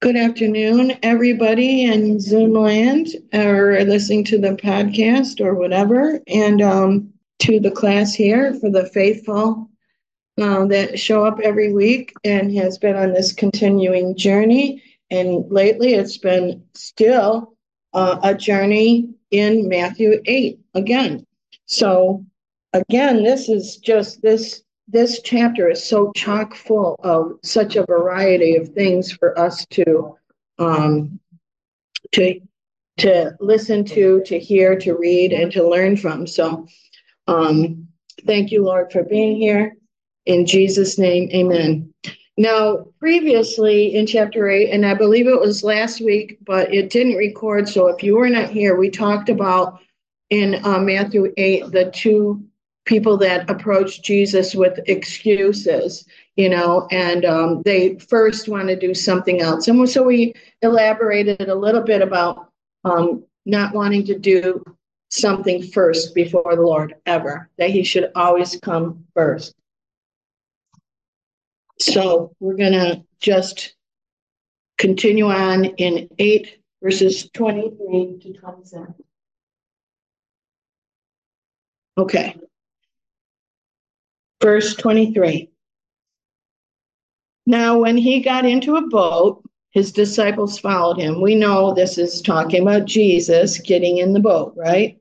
Good afternoon, everybody in Zoom land or listening to the podcast or whatever, and to the class here for the faithful that show up every week and has been on this continuing journey. And lately it's been still a journey in Matthew 8 again. So again, this is just this chapter is so chock full of such a variety of things for us um, to listen to hear, to read, and to learn from. So thank you, Lord, for being here. In Jesus' name, amen. Now, previously in chapter 8, and I believe it was last week, but it didn't record. So if you were not here, we talked about in Matthew 8, the two people that approached Jesus with excuses, and they first want to do something else. And so we elaborated a little bit about not wanting to do something first before the Lord ever, that he should always come first. So we're going to just continue on in 8 verses 23 to 27. Okay. Verse 23. Now, when he got into a boat, his disciples followed him. We know this is talking about Jesus getting in the boat, right?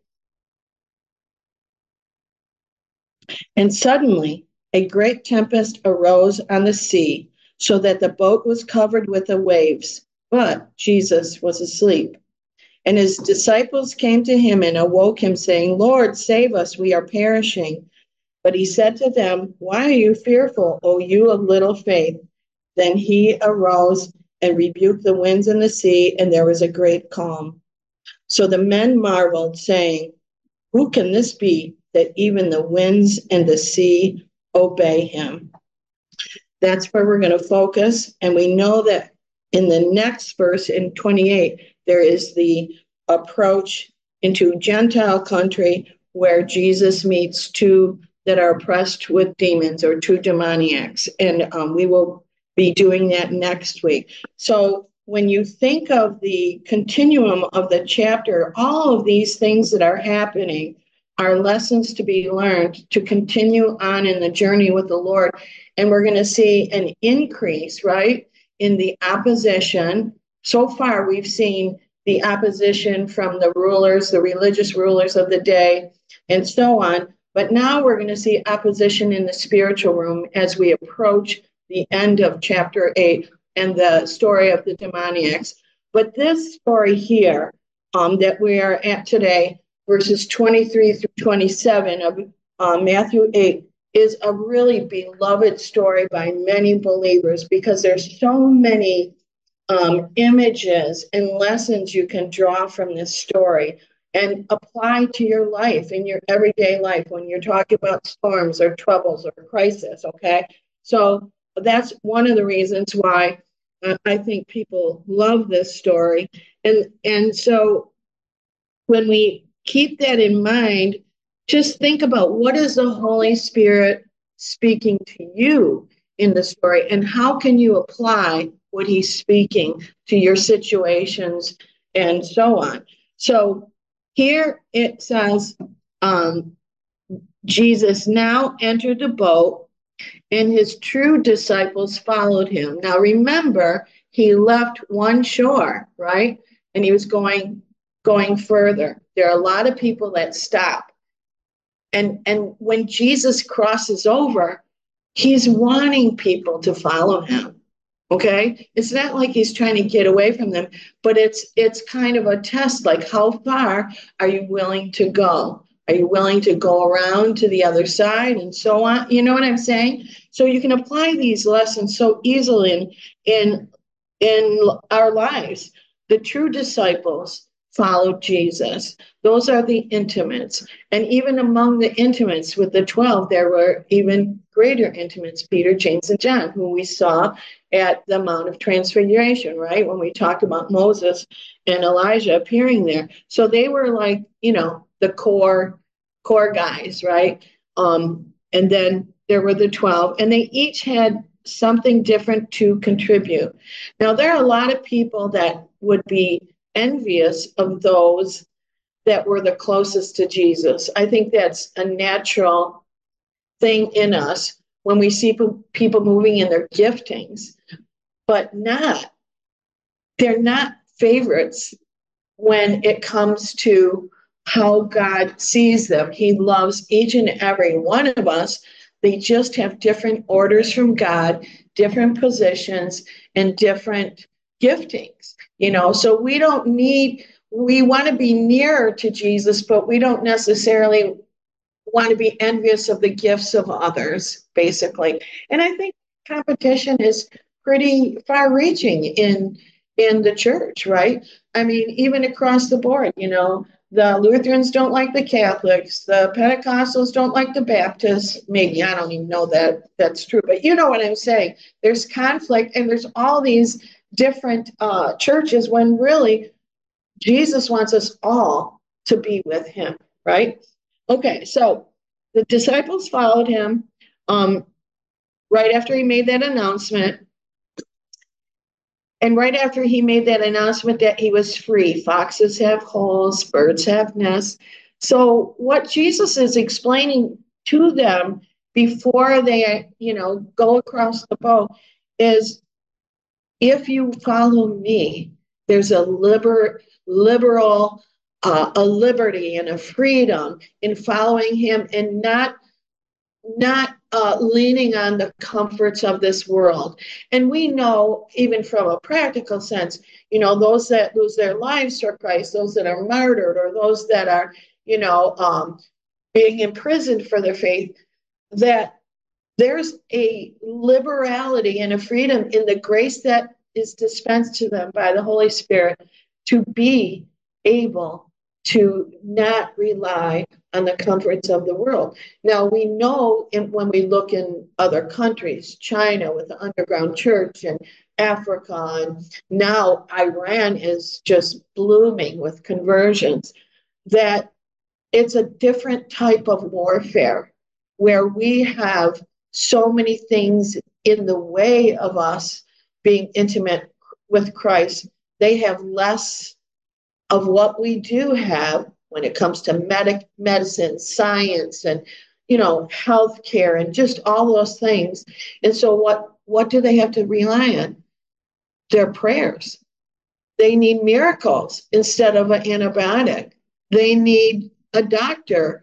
And suddenly, a great tempest arose on the sea, so that the boat was covered with the waves. But Jesus was asleep. And his disciples came to him and awoke him, saying, Lord, save us, we are perishing. But he said to them, Why are you fearful, O you of little faith? Then he arose and rebuked the winds and the sea, and there was a great calm. So the men marveled, saying, Who can this be, that even the winds and the sea obey him? That's where we're going to focus. And we know that in the next verse, in 28, there is the approach into Gentile country where Jesus meets two that are oppressed with demons, or two demoniacs. And we will be doing that next week. So when you think of the continuum of the chapter, all of these things that are happening are lessons to be learned to continue on in the journey with the Lord. And we're going to see an increase, right, in the opposition. So far, we've seen the opposition from the rulers, the religious rulers of the day, and so on. But now we're going to see opposition in the spiritual realm as we approach the end of chapter 8 and the story of the demoniacs. But this story here that we are at today, verses 23 through 27 of Matthew 8, is a really beloved story by many believers because there's so many images and lessons you can draw from this story and apply to your life, in your everyday life, when you're talking about storms or troubles or crisis, okay? So that's one of the reasons why I think people love this story. And so when we keep that in mind, just think about, what is the Holy Spirit speaking to you in the story, and how can you apply what he's speaking to your situations and so on. So here it says, Jesus now entered the boat, and his true disciples followed him. Now remember, he left one shore, right? And he was going further. There are a lot of people that stop. And when Jesus crosses over, he's wanting people to follow him. Okay? It's not like he's trying to get away from them, but it's kind of a test, like, how far are you willing to go? Are you willing to go around to the other side and so on? You know what I'm saying? So you can apply these lessons so easily in our lives. The true disciples followed Jesus. Those are the intimates. And even among the intimates with the 12, there were even greater intimates, Peter, James, and John, who we saw at the Mount of Transfiguration, right? When we talked about Moses and Elijah appearing there. So they were like, the core guys, right? And then there were the 12, and they each had something different to contribute. Now, there are a lot of people that would be envious of those that were the closest to Jesus. I think that's a natural thing in us when we see people moving in their giftings, but they're not favorites when it comes to how God sees them. He loves each and every one of us. They just have different orders from God, different positions, and different giftings. So we want to be nearer to Jesus, but we don't necessarily want to be envious of the gifts of others, basically. And I think competition is pretty far reaching in the church, right? I mean, even across the board, the Lutherans don't like the Catholics, the Pentecostals don't like the Baptists. Maybe, I don't even know that that's true, but you know what I'm saying. There's conflict, and there's all these different churches, when really Jesus wants us all to be with him, right? Okay, so the disciples followed him right after he made that announcement. And right after he made that announcement that he was free, foxes have holes, birds have nests. So what Jesus is explaining to them before they, go across the boat is, if you follow me, there's a liberal, a liberty and a freedom in following him, and not leaning on the comforts of this world. And we know, even from a practical sense, those that lose their lives for Christ, those that are martyred, or those that are, being imprisoned for their faith, that there's a liberality and a freedom in the grace that is dispensed to them by the Holy Spirit to be able to not rely on the comforts of the world. Now, we know when we look in other countries, China with the underground church, and Africa, and now Iran is just blooming with conversions, that it's a different type of warfare where we have so many things in the way of us being intimate with Christ. They have less of what we do have when it comes to medicine, science, and healthcare, and just all those things. And so what do they have to rely on? Their prayers. They need miracles instead of an antibiotic. They need a doctor,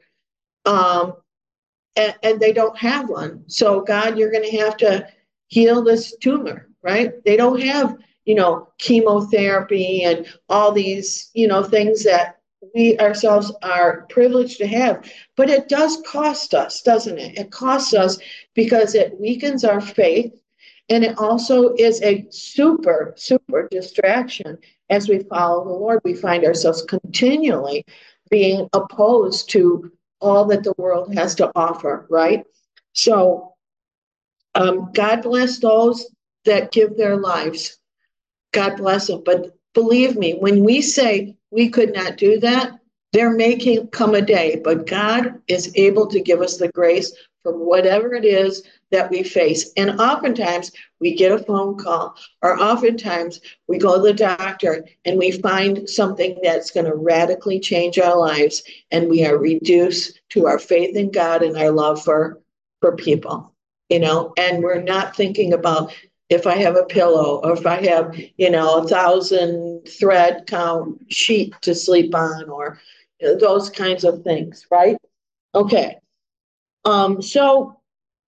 and they don't have one. So, God, you're going to have to heal this tumor, right? They don't have chemotherapy and all these things that we ourselves are privileged to have. But it does cost us, doesn't it? It costs us because it weakens our faith, and it also is a super distraction. As we follow the Lord, we find ourselves continually being opposed to all that the world has to offer, right? So God bless those that give their lives. God bless them. But believe me, when we say we could not do that, there may come a day, but God is able to give us the grace for whatever it is that we face. And oftentimes we get a phone call, or oftentimes we go to the doctor and we find something that's going to radically change our lives, and we are reduced to our faith in God and our love for people, and we're not thinking about if I have a pillow, or if I have, 1,000 thread count sheet to sleep on, or those kinds of things, right? Okay. So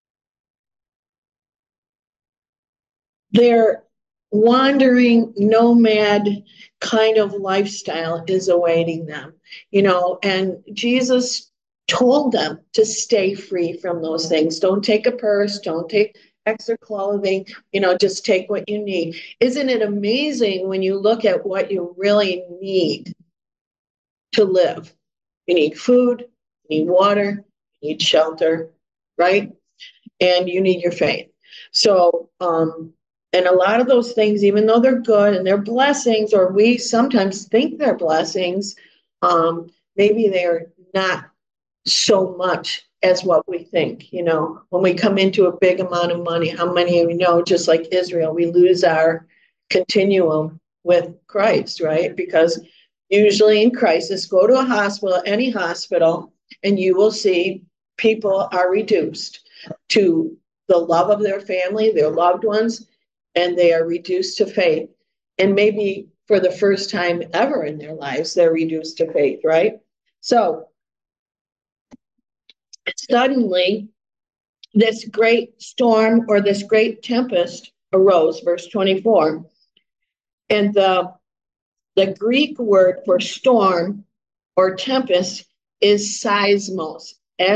their wandering nomad kind of lifestyle is awaiting them, and Jesus told them to stay free from those things. Don't take a purse, don't take extra clothing, just take what you need. Isn't it amazing when you look at what you really need to live? You need food, you need water, you need shelter, right? And you need your faith. So, and a lot of those things, even though they're good and they're blessings, or we sometimes think they're blessings, maybe they're not so much as what we think. When we come into a big amount of money, how many of you know, just like Israel, we lose our continuum with Christ, right? Because usually in crisis, go to a hospital, any hospital, and you will see people are reduced to the love of their family, their loved ones, and they are reduced to faith. And maybe for the first time ever in their lives, they're reduced to faith, right? So suddenly, this great storm or this great tempest arose, verse 24. And the Greek word for storm or tempest is seismos,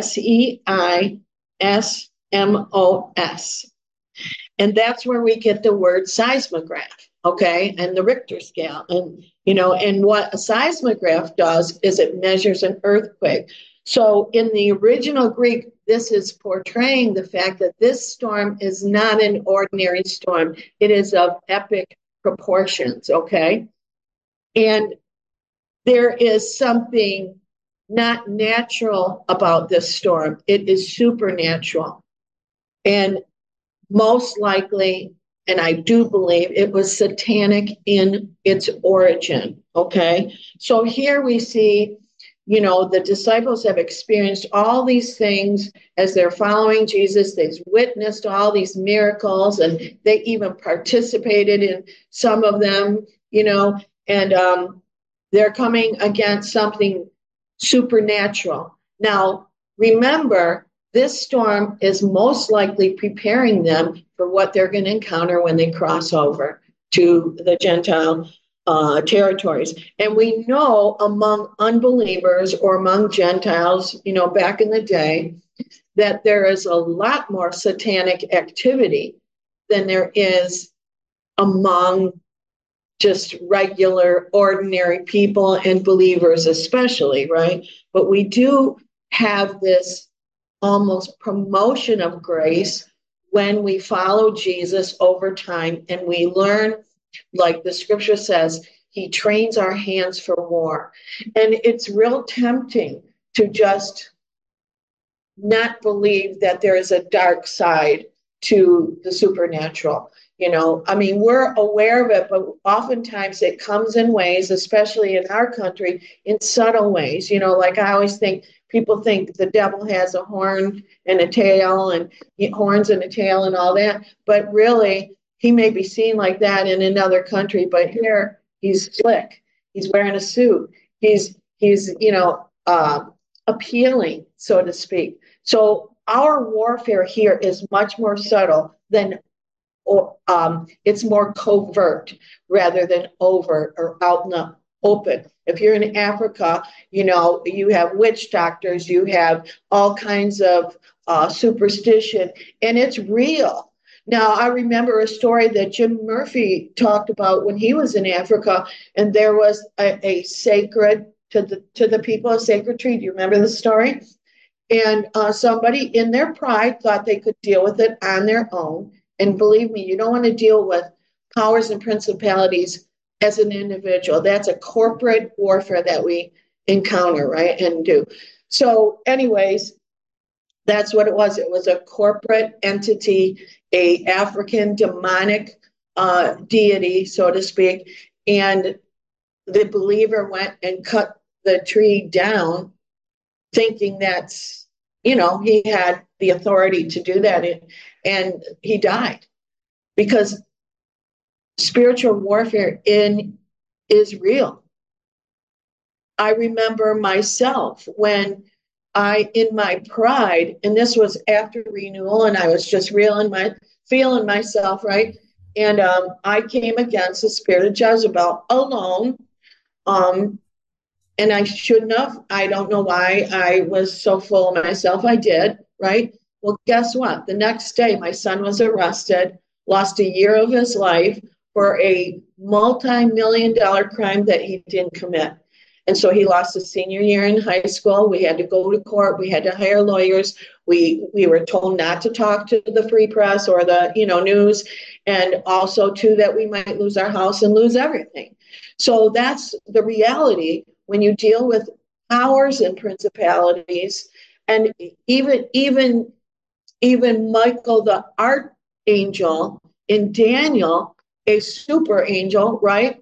Seismos. And that's where we get the word seismograph, okay, and the Richter scale. And what a seismograph does is it measures an earthquake. So in the original Greek, this is portraying the fact that this storm is not an ordinary storm. It is of epic proportions, okay? And there is something not natural about this storm. It is supernatural. And most likely, and I do believe it was satanic in its origin, okay? So here we see, the disciples have experienced all these things as they're following Jesus. They've witnessed all these miracles, and they even participated in some of them, and they're coming against something supernatural. Now, remember, this storm is most likely preparing them for what they're going to encounter when they cross over to the Gentile territories. And we know among unbelievers or among Gentiles, back in the day, that there is a lot more satanic activity than there is among just regular, ordinary people and believers especially, right? But we do have this almost promotion of grace when we follow Jesus over time and we learn, like the scripture says, he trains our hands for war. And it's real tempting to just not believe that there is a dark side to the supernatural. We're aware of it, but oftentimes it comes in ways, especially in our country, in subtle ways. Like I always think, people think the devil has a horn and a tail and horns and a tail and all that. But really, he may be seen like that in another country. But here, he's slick. He's wearing a suit. He's appealing, so to speak. So our warfare here is much more subtle than it's more covert rather than overt or out in the open. If you're in Africa, you have witch doctors, you have all kinds of superstition, and it's real. Now, I remember a story that Jim Murphy talked about when he was in Africa, and there was a sacred, to the people, a sacred tree. Do you remember the story? And somebody in their pride thought they could deal with it on their own. And believe me, you don't want to deal with powers and principalities as an individual. That's a corporate warfare that we encounter, right? And do. So anyways, that's what it was. It was a corporate entity, a African demonic deity, so to speak. And the believer went and cut the tree down, thinking that's, he had the authority to do that. And he died because spiritual warfare is real. I remember myself when in my pride, and this was after renewal, and I was just feeling myself, right? And I came against the spirit of Jezebel alone. And I shouldn't have. I don't know why I was so full of myself. I did, right? Well, guess what? The next day, my son was arrested, lost a year of his life for a multi-million-dollar crime that he didn't commit. And so he lost his senior year in high school. We had to go to court. We had to hire lawyers. We were told not to talk to the free press or the news, and also too that we might lose our house and lose everything. So that's the reality when you deal with powers and principalities. And even Michael the archangel in Daniel, a super angel, right,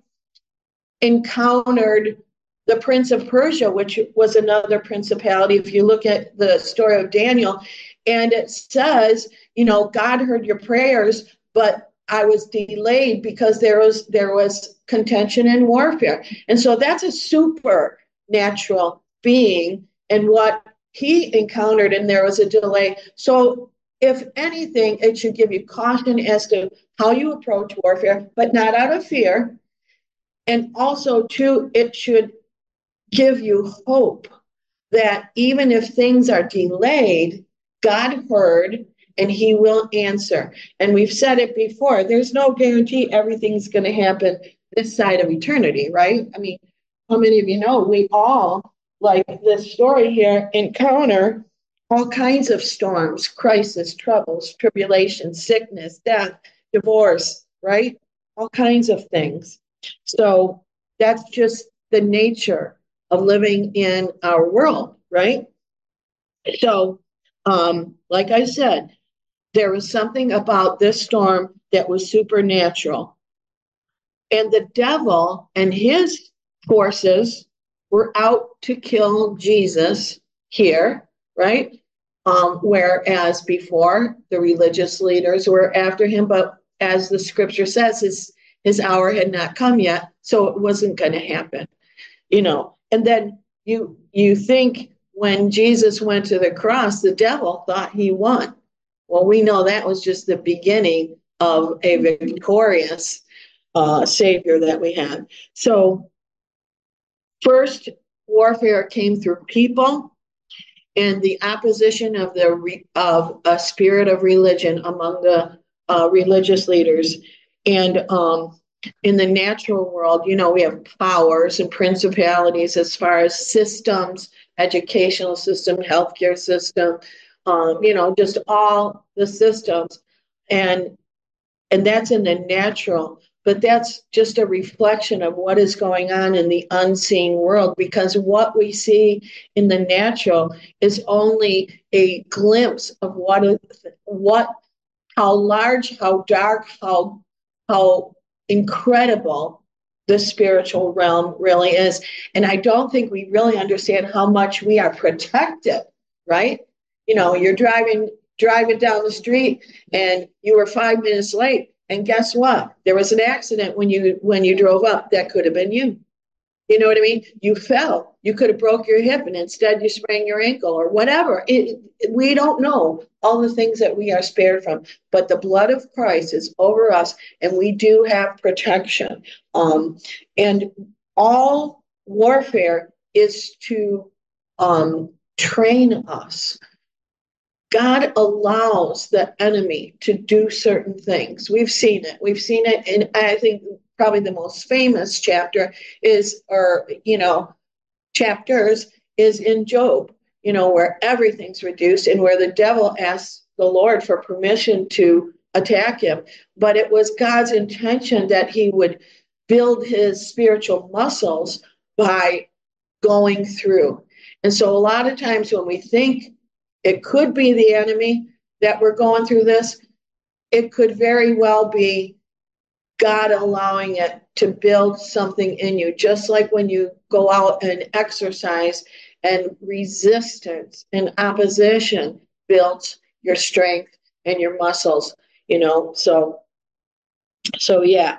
encountered the prince of Persia, which was another principality. If you look at the story of Daniel, and it says, God heard your prayers, but I was delayed because there was contention and warfare. And so that's a supernatural being and what he encountered, and there was a delay. So if anything, it should give you caution as to how you approach warfare, but not out of fear. And also, too, it should give you hope that even if things are delayed, God heard and he will answer. And we've said it before, there's no guarantee everything's going to happen this side of eternity, right? I mean, how many of you know we all, like this story here, encounter all kinds of storms, crisis, troubles, tribulation, sickness, death, divorce, right? All kinds of things. So that's just the nature of living in our world, right? So, like I said, there was something about this storm that was supernatural. And the devil and his forces were out to kill Jesus here, right? Whereas before, the religious leaders were after him, but as the scripture says, his hour had not come yet, so it wasn't going to happen. And then you think when Jesus went to the cross, the devil thought he won. Well, we know that was just the beginning of a victorious Savior that we had. So first warfare came through people and the opposition of a spirit of religion among the religious leaders. And in the natural world, we have powers and principalities as far as systems, educational system, healthcare system, just all the systems. And that's in the natural, but that's just a reflection of what is going on in the unseen world, because what we see in the natural is only a glimpse of how large, how dark, how incredible the spiritual realm really is. And I don't think we really understand how much we are protected, right? You're driving down the street and you were 5 minutes late, and guess what? There was an accident when you drove up. That could have been you. You know what I mean? You fell. You could have broke your hip, and instead you sprained your ankle or whatever. We don't know all the things that we are spared from, but the blood of Christ is over us, and we do have protection. And all warfare is to train us. God allows the enemy to do certain things. We've seen it. We've seen it, and I think probably the most famous chapters is in Job, where everything's reduced and where the devil asks the Lord for permission to attack him. But it was God's intention that he would build his spiritual muscles by going through. And so a lot of times when we think it could be the enemy that we're going through this, it could very well be God allowing it to build something in you, just like when you go out and exercise, and resistance and opposition builds your strength and your muscles, so yeah.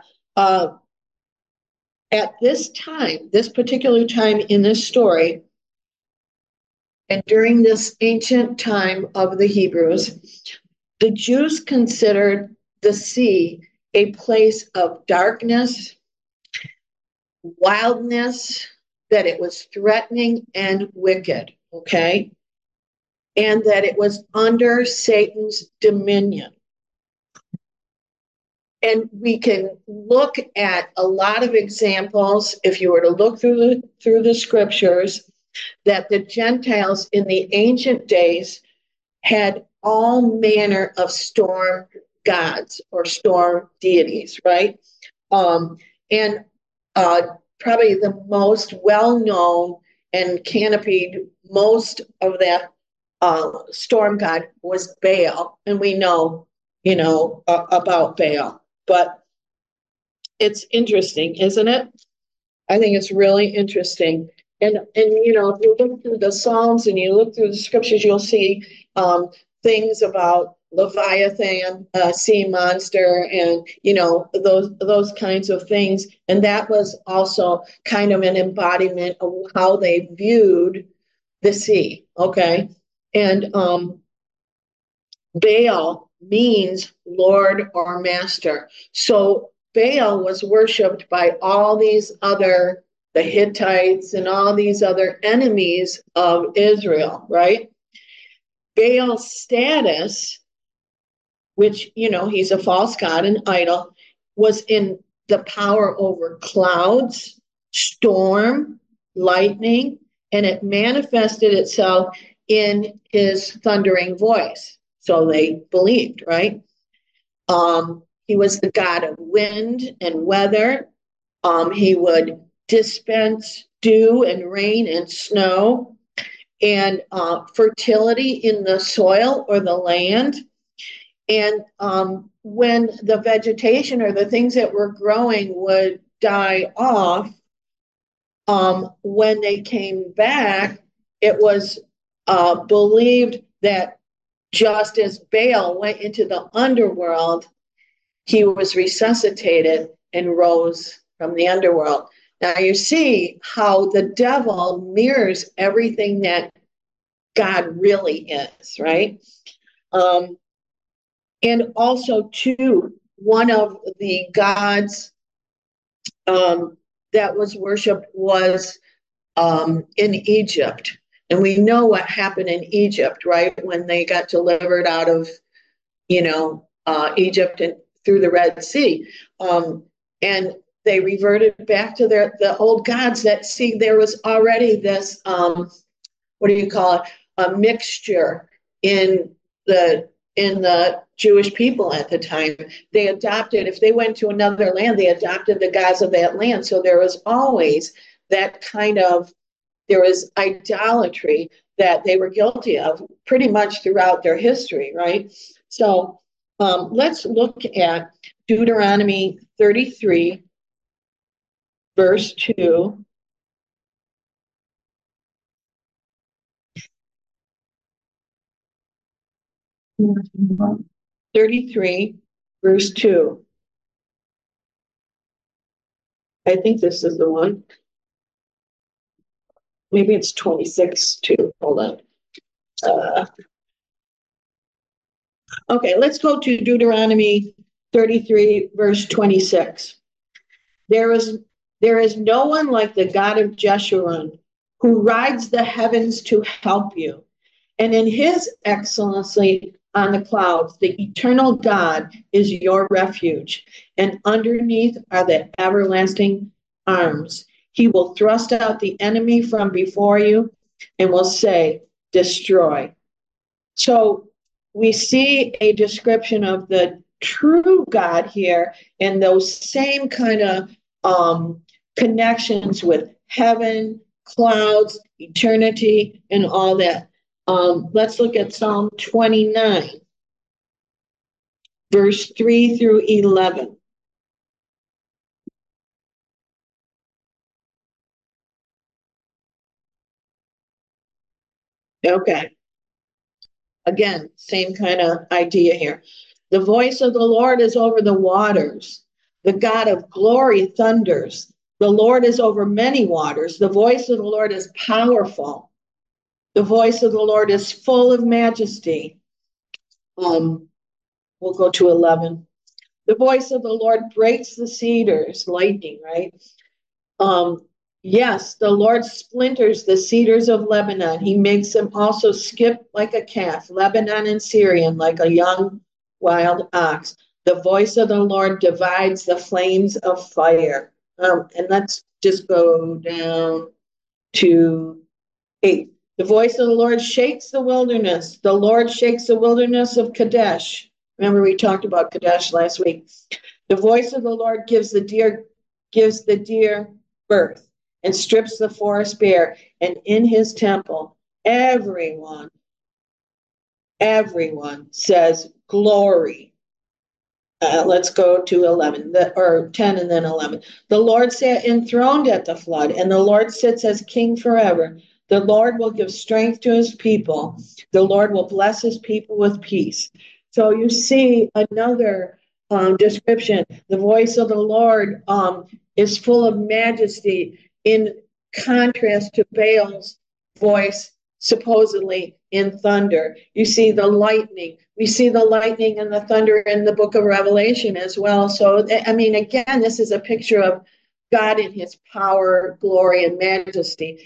At this particular time in this story, and during this ancient time of the Hebrews, the Jews considered the sea a place of darkness, wildness, that it was threatening and wicked, okay? And that it was under Satan's dominion. And we can look at a lot of examples, if you were to look through the scriptures, that the Gentiles in the ancient days had all manner of storm gods or storm deities, right? And probably the most well-known and canopied most of that storm god was Baal, and we know, about Baal. But it's interesting, isn't it? I think it's really interesting. And if you look through the Psalms and you look through the scriptures, you'll see things about Leviathan, sea monster, and those kinds of things. And that was also kind of an embodiment of how they viewed the sea. Okay, and Baal means Lord or Master. So Baal was worshipped by all these other, the Hittites and all these other enemies of Israel, right? Baal's status, which, he's a false god, an idol, was in the power over clouds, storm, lightning, and it manifested itself in his thundering voice. So they believed, right? He was the god of wind and weather. He would dispense dew and rain and snow and fertility in the soil or the land. And when the vegetation or the things that were growing would die off, when they came back, it was believed that just as Baal went into the underworld, he was resuscitated and rose from the underworld. Now you see how the devil mirrors everything that God really is, right? And also, too, one of the gods that was worshipped was in Egypt. And we know what happened in Egypt, right? When they got delivered out of, Egypt and through the Red Sea. And they reverted back to the old gods that, see, there was already this, what do you call it? A mixture in the Jewish people at the time. They adopted, if they went to another land, they adopted the gods of that land. So there was always that kind of, there was idolatry that they were guilty of pretty much throughout their history, right? So let's look at Deuteronomy 33, verse 2. Mm-hmm. 33, verse 2. I think this is the one. Maybe it's 26 too. Hold on. Okay, let's go to Deuteronomy 33, verse 26. There is no one like the God of Jeshurun, who rides the heavens to help you. And in his excellency on the clouds, the eternal God is your refuge. And underneath are the everlasting arms. He will thrust out the enemy from before you and will say, destroy. So we see a description of the true God here and those same kind of connections with heaven, clouds, eternity, and all that. Let's look at Psalm 29, verse 3 through 11. Okay. Again, same kind of idea here. The voice of the Lord is over the waters. The God of glory thunders. The Lord is over many waters. The voice of the Lord is powerful. The voice of the Lord is full of majesty. We'll go to 11. The voice of the Lord breaks the cedars, lightning, right? Yes, the Lord splinters the cedars of Lebanon. He makes them also skip like a calf, Lebanon and Syrian, like a young wild ox. The voice of the Lord divides the flames of fire. And let's just go down to 8. The voice of the Lord shakes the wilderness. The Lord shakes the wilderness of Kadesh. Remember, we talked about Kadesh last week. The voice of the Lord gives the deer birth and strips the forest bare. And in his temple, everyone everyone says glory. Let's go to 11, or 10 and then 11. The Lord sat enthroned at the flood, and the Lord sits as king forever. The Lord will give strength to his people. The Lord will bless his people with peace. So you see another description. The voice of the Lord is full of majesty in contrast to Baal's voice, supposedly in thunder. You see the lightning. We see the lightning and the thunder in the book of Revelation as well. So, I mean, again, this is a picture of God in his power, glory, and majesty,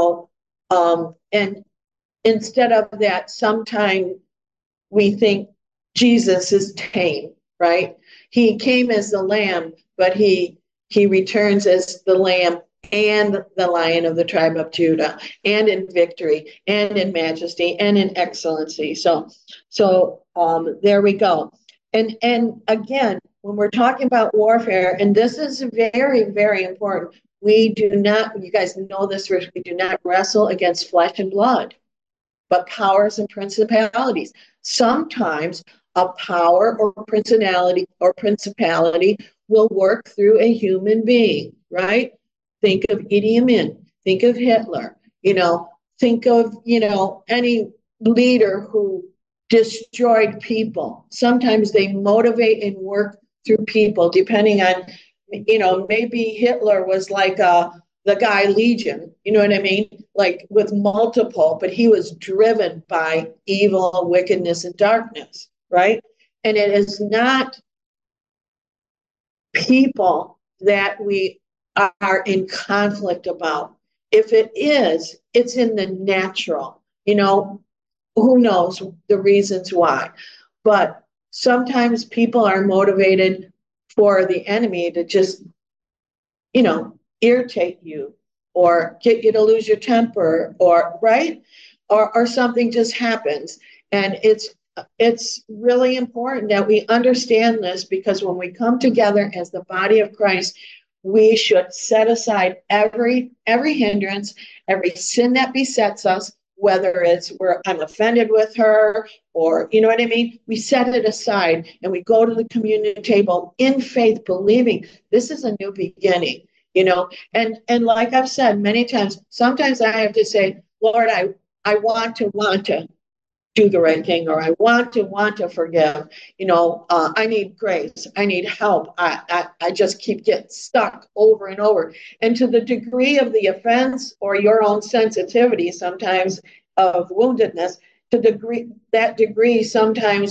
and instead of that, sometimes we think Jesus is tame, right? He came as the lamb, but he returns as the lamb and the Lion of the tribe of Judah, and in victory, and in majesty, and in excellency. So there we go. And again, when we're talking about warfare, and this is very, very important, we do not, you guys know this, we do not wrestle against flesh and blood, but powers and principalities. Sometimes a power or principality will work through a human being, right? Think of Idi Amin, think of Hitler, think of, any leader who destroyed people. Sometimes they motivate and work through people, depending on, maybe Hitler was like the guy Legion, you know what I mean? Like with multiple, but he was driven by evil, wickedness, and darkness, right? And it is not people that we are in conflict about. If it is, it's in the natural, who knows the reasons why. But sometimes people are motivated for the enemy to just, irritate you or get you to lose your temper, or right, or something just happens. And it's really important that we understand this, because when we come together as the body of Christ, we should set aside every hindrance, every sin that besets us, whether it's where I'm offended with her, or you know what I mean? We set it aside and we go to the communion table in faith, believing this is a new beginning. And like I've said many times, sometimes I have to say, Lord, I want to do the right thing, or I want to forgive. I need grace. I need help. I just keep getting stuck over and over. And to the degree of the offense or your own sensitivity, sometimes of woundedness, that degree sometimes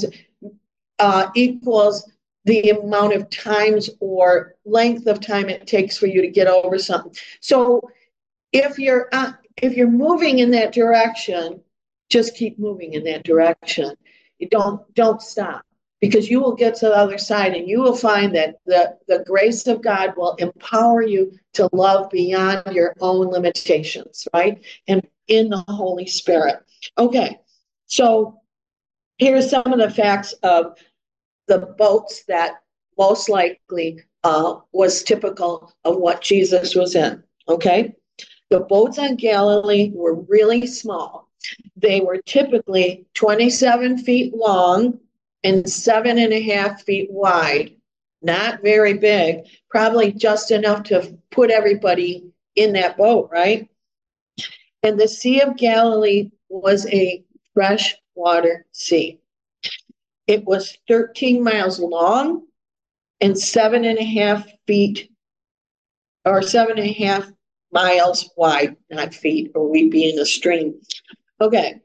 equals the amount of times or length of time it takes for you to get over something. So if you're moving in that direction, just keep moving in that direction. You don't stop, because you will get to the other side and you will find that the grace of God will empower you to love beyond your own limitations, right? And in the Holy Spirit. Okay, so here's some of the facts of the boats that most likely was typical of what Jesus was in, okay? The boats on Galilee were really small. They were typically 27 feet long and 7.5 feet wide. Not very big, probably just enough to put everybody in that boat, right? And the Sea of Galilee was a freshwater sea. It was 13 miles long and 7.5 feet, or 7.5 miles wide, not feet, or we'd be in a stream. Okay.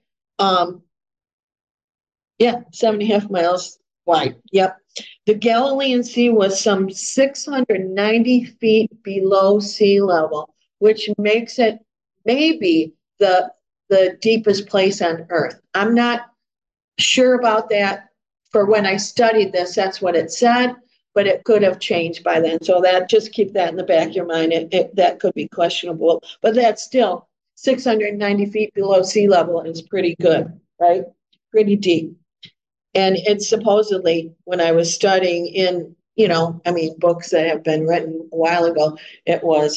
7.5 miles wide. Yep. The Galilean Sea was some 690 feet below sea level, which makes it maybe the deepest place on earth. I'm not sure about that. For when I studied this, that's what it said, but it could have changed by then. So that, just keep that in the back of your mind. That could be questionable, but that's still 690 feet below sea level is pretty good, right? Pretty deep. And it's supposedly, when I was studying in, books that have been written a while ago, it was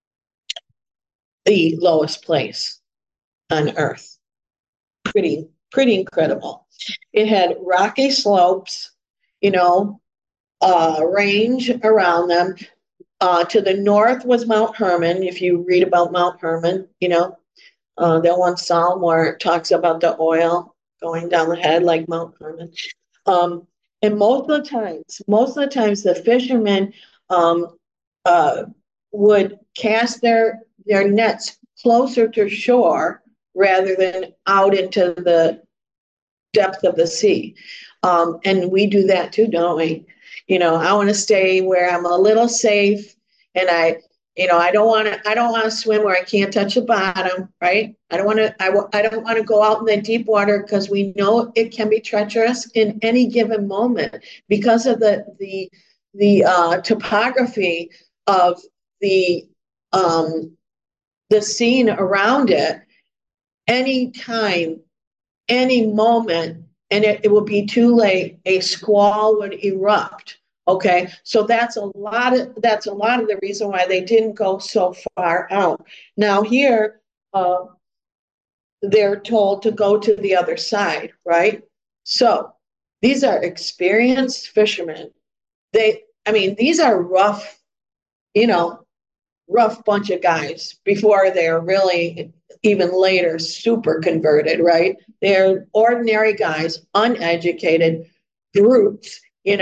the lowest place on earth. Pretty pretty incredible. It had rocky slopes, you know, range around them. To the north was Mount Hermon. If you read about Mount Hermon, that one psalm where it talks about the oil going down the head like Mount Hermon. Um, and most of the times, the fishermen um, uh, would cast their nets closer to shore rather than out into the depth of the sea. And we do that too, don't we? I want to stay where I'm a little safe, and I don't want to swim where I can't touch the bottom, right? I don't want to, I don't want to go out in the deep water because we know it can be treacherous in any given moment because of the topography of the, um, the scene around it. Any time, any moment, and it will be too late, a squall would erupt. Okay, so that's a lot of the reason why they didn't go so far out. Now here, they're told to go to the other side, right? So these are experienced fishermen. These are rough, you know, rough bunch of guys before they're really even later super converted, right? They're ordinary guys, uneducated brutes,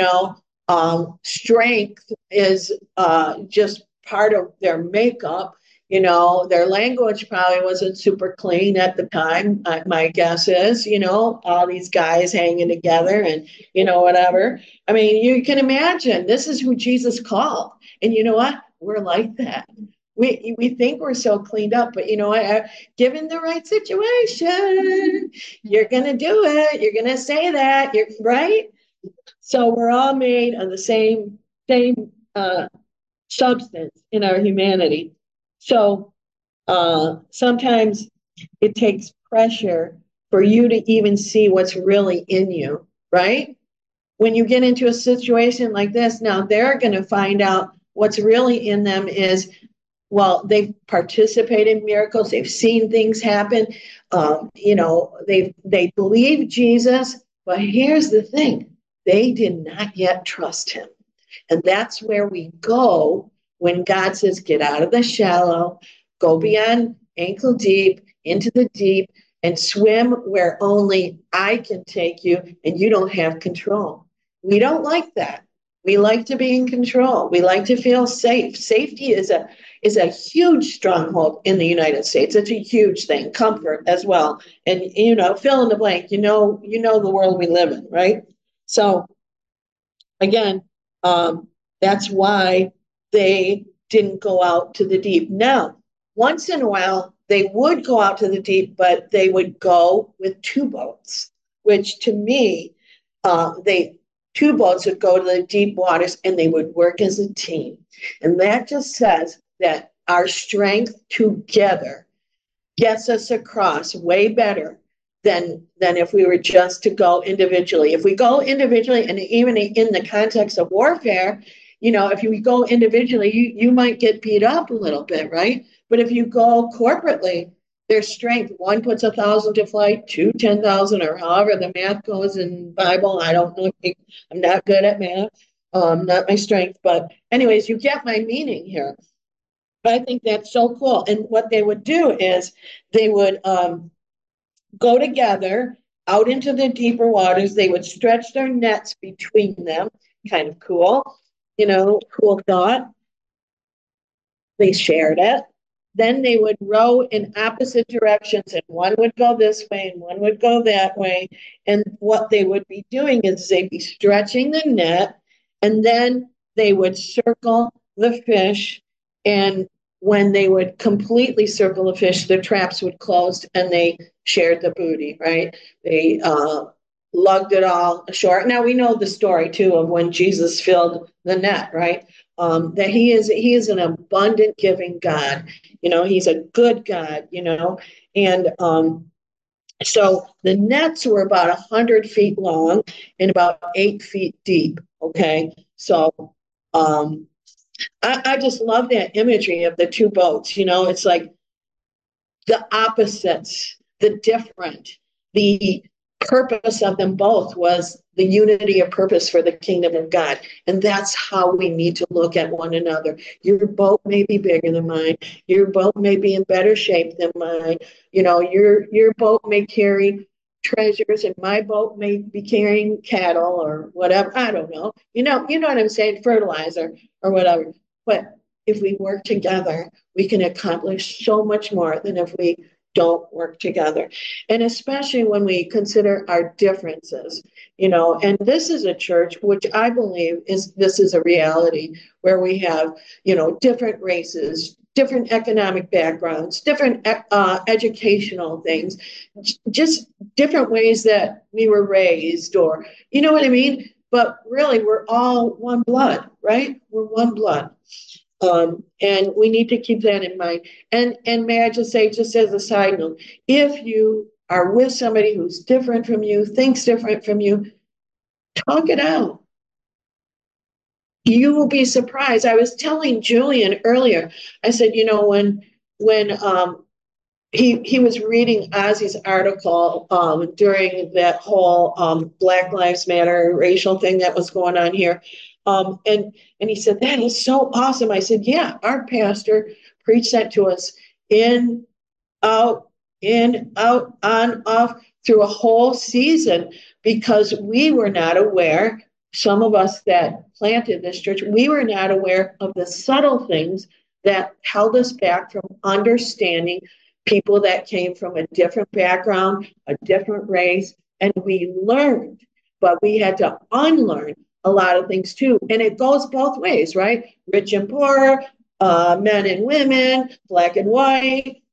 strength is just part of their makeup. Their language probably wasn't super clean at the time. My guess is, all these guys hanging together and, whatever. I mean, you can imagine this is who Jesus called. And you know what? We're like that. We think we're so cleaned up, but you know what? Given the right situation, you're gonna do it. You're gonna say that. You're right. So we're all made of the same substance in our humanity. So sometimes it takes pressure for you to even see what's really in you, right? When you get into a situation like this, now they're going to find out what's really in them is, well, they've participated in miracles, they've seen things happen, they believe Jesus, but here's the thing: they did not yet trust him, and that's where we go when God says, "Get out of the shallow, go beyond ankle deep into the deep." And swim where only I can take you, and you don't have control. We don't like that. We like to be in control. We like to feel safe. Safety is a huge stronghold in the United States. It's a huge thing. Comfort as well. And fill in the blank. The world we live in, right? So again, that's why they didn't go out to the deep. Now, once in a while, they would go out to the deep, but they would go with two boats, which to me, they two boats would go to the deep waters and they would work as a team. And that just says that our strength together gets us across way better than if we were just to go individually. If we go individually, and even in the context of warfare, if you go individually, you might get beat up a little bit, right? But if you go corporately, there's strength. One puts 1,000 to flight, two 10,000, or however the math goes in Bible. I don't know. I'm not good at math. Not my strength. But anyways, you get my meaning here. But I think that's so cool. And what they would do is they would go together out into the deeper waters. They would stretch their nets between them. Kind of cool. Cool thought. They shared it. Then they would row in opposite directions, and one would go this way and one would go that way. And what they would be doing is they'd be stretching the net, and then they would circle the fish. And when they would completely circle the fish, the traps would close and they shared the booty, right? They lugged it all ashore. Now we know the story too of when Jesus filled the net, right? That he is an abundant giving God. He's a good God. And so the nets were about 100 feet long and about 8 feet deep. Okay, so I just love that imagery of the two boats. It's like the opposites, the different, the purpose of them both was the unity of purpose for the kingdom of God. And that's how we need to look at one another. Your boat may be bigger than mine. Your boat may be in better shape than mine. You know, your boat may carry treasures and my boat may be carrying cattle or whatever. I don't know. You know what I'm saying? Fertilizer or whatever. But if we work together, we can accomplish so much more than if we don't work together. And especially when we consider our differences, and this is a church which I believe this is a reality where we have, different races, different economic backgrounds, different educational things, just different ways that we were raised, or, you know what I mean? But really, we're all one blood, right? We're one blood. And we need to keep that in mind. And may I just say, just as a side note, if you are with somebody who's different from you, thinks different from you, talk it out. You will be surprised. I was telling Julian earlier, I said, when he was reading Ozzy's article during that whole Black Lives Matter racial thing that was going on here. And he said, that is so awesome. I said, yeah, our pastor preached that to us in, out, on, off through a whole season because we were not aware, some of us that planted this church, we were not aware of the subtle things that held us back from understanding people that came from a different background, a different race, and we learned, but we had to unlearn a lot of things too. And it goes both ways, right? Rich and poor, men and women, black and white,